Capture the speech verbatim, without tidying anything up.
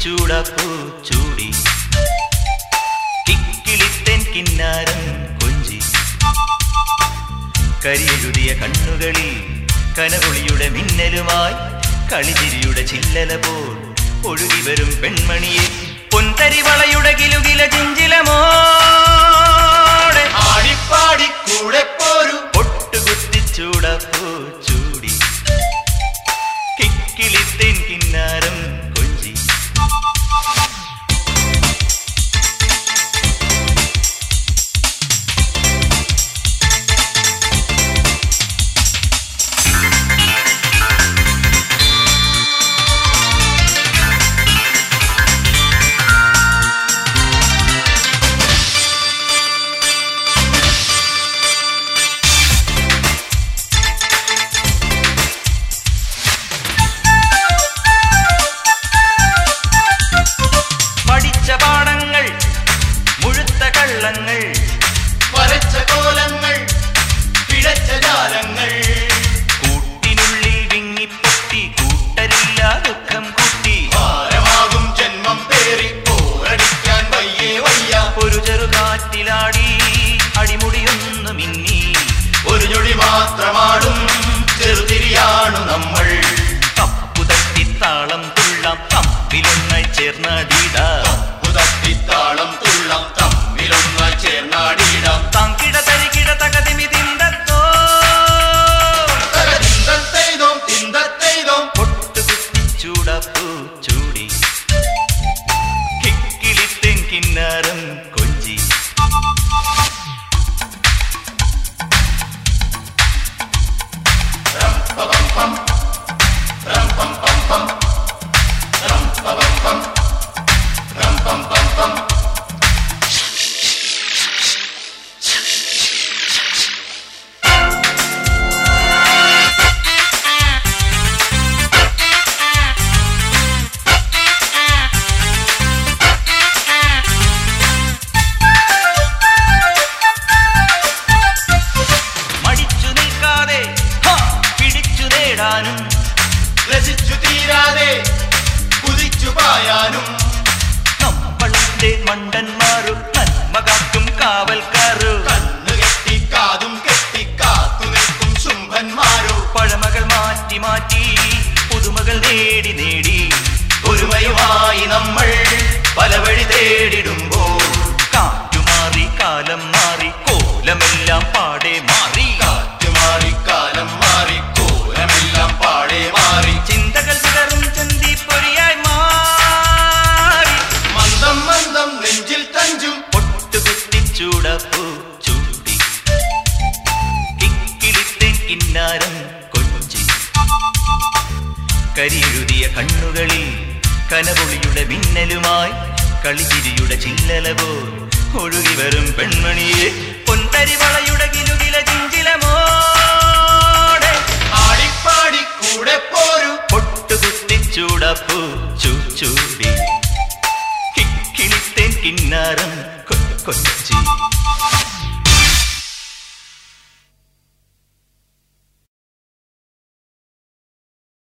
ചൂടപ്പൂ ചൂടി കിക്കിളിത്തേൻ കിന്നാരം കൊഞ്ചി കരിയെഴുതിയ കണ്ണുകളിൽ കനകുളിയുടെ മിന്നലുമായി കളിചിരിയുടെ ചില്ലല പോൽ ഒഴുകി വരും പെൺമണിയെ പൊൻതരിവളയുടെ കിലുകില ചിഞ്ചിലമോടെ ആടിപ്പാടി കൂടെ പോരു പൊട്ടുകുത്തി ചൂടപ്പൂ ചൂടി കിക്കിളിത്തേൻ കിന്നാരം കൊഞ്ചി വരച്ച കോലങ്ങൾ പിഴച്ച ജാലങ്ങൾ കൂട്ടിനുള്ളിൽ വിങ്ങിപ്പൊട്ടി കൂട്ടരില്ല ദുഃഖം കൂട്ടി ഭാരമാകും ജന്മം പേറി പോരടിക്കാൻ വയ്യേ വയ്യ ഒരു ചെറുകാറ്റിലാടി അടിമുടിയൊന്നു മിന്നി ഒരു ഞൊടി മാത്രമാടും ചെറുതിരിയാണു നമ്മൾ തപ്പുതട്ടിത്താളം തുള്ളാം തമ്മിലൊന്നായി ചേർന്നടിടാം തപ്പുതട്ടിത്താളം തുള്ളാം തമ്മിലൊന്നായി ചേർന്നടിടാം തങ്കിട തരികിട തകതിമി തിന്തത്തോ തിന്തത്തെയ്തോ തിന്തത്തെയ്തോ പൊട്ടുകുത്തി ചൂടപ്പൂ ചൂടി കിക്കിളിത്തേൻ കിന്നാരം കൊഞ്ചി രസിച്ചു തീരാതെ കുതിച്ചു പായാനും നമ്മളുടെ മണ്ടന്മാരും നന്മ കാക്കും കാവൽക്കാരോ കണ്ണു കെട്ടി കാതും കെട്ടി കാത്തു നിൽക്കും ശുംഭന്മാരോ പഴമകൾ മാറ്റി മാറ്റി പുതുമകൾ നേടി നേടി ഒരുമയുമായി നമ്മൾ പല വഴി തേടിടുമ്പോൾ കാറ്റുമാറി കാലം മാറി കോലമെല്ലാം പാടെ മാറി കാറ്റുമാറി കാലം മാറി കോലമെല്ലാം പാടെ മാറി ചിന്തകൾ ചിതറും ചന്തിപ്പൊരിയായി മാറി മന്ദം മന്ദം നെഞ്ചിൽ തഞ്ചും പൊട്ടുകുത്തി ചൂടപ്പൂ ചൂടി കിക്കിളിത്തേൻ കിന്നാരം കൊഞ്ചി കരിയെഴുതിയ കണ്ണുകളിൽ കനപൊളിയുടെ മിന്നലുമായി കളിചിരിയുടെ ചില്ലല പോൽ ഒഴുകി വരും പെൺമണിയെ പൊൻതരിവളയുടെ കിലുകില ചിഞ്ചിലമോടെ ആടിപ്പാടി കൂടെ പോരു പൊട്ടുകുത്തി ചൂടപ്പൂ ചൂച്ചൂടി കിക്കിളിത്തേൻ കിന്നാരം കൊഞ്ചി